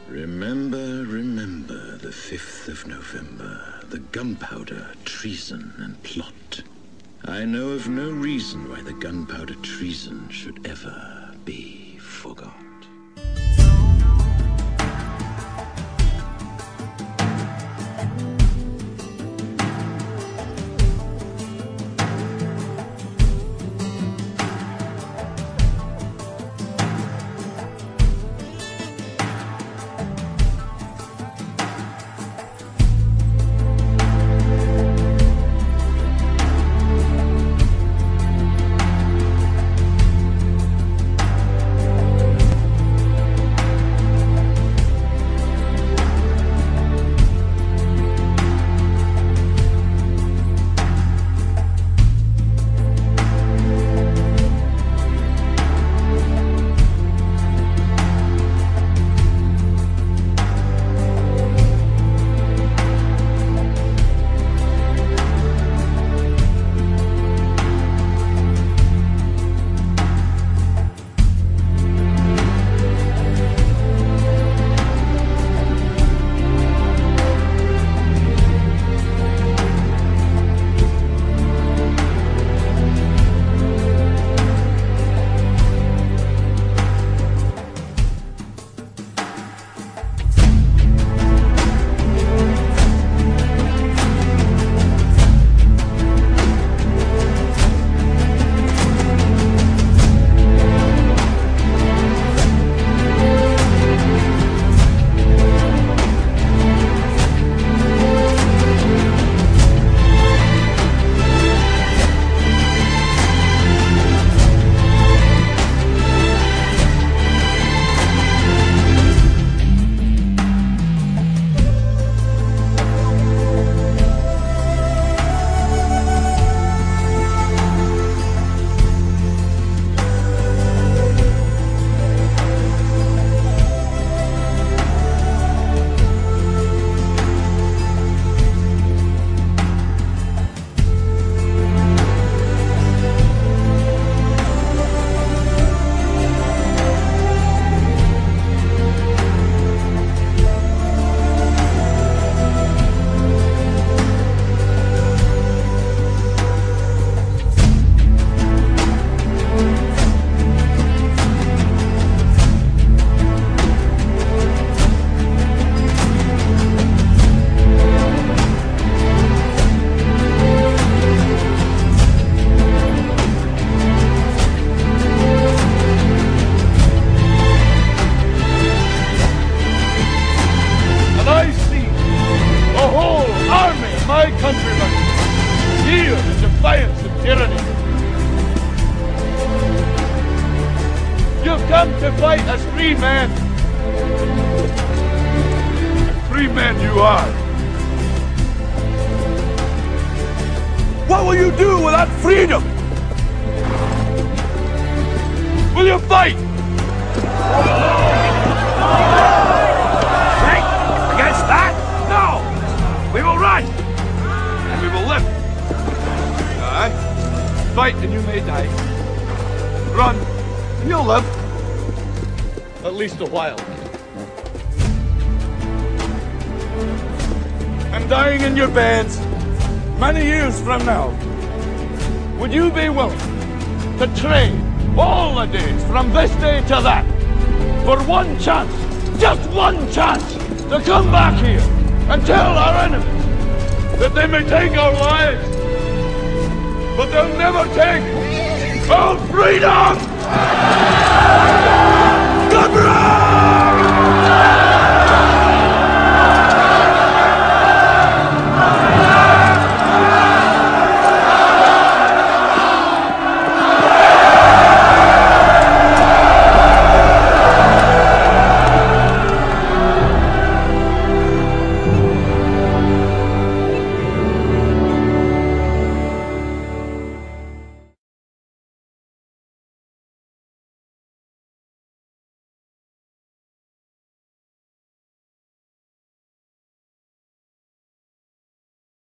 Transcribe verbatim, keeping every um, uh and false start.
Remember, remember the fifth of November, the gunpowder, treason, and plot. I know of no reason why the gunpowder treason should ever be forgot. come to fight as free men. And free men you are. What will you do without freedom? Will you fight? Fight against that? No! We will run! And we will live. Aye. Fight and you may die. Run and you'll live. At least a while. And dying in your beds many years from now, would you be willing to trade all the days from this day to that for one chance, just one chance, to come back here and tell our enemies that they may take our lives, but they'll never take our freedom!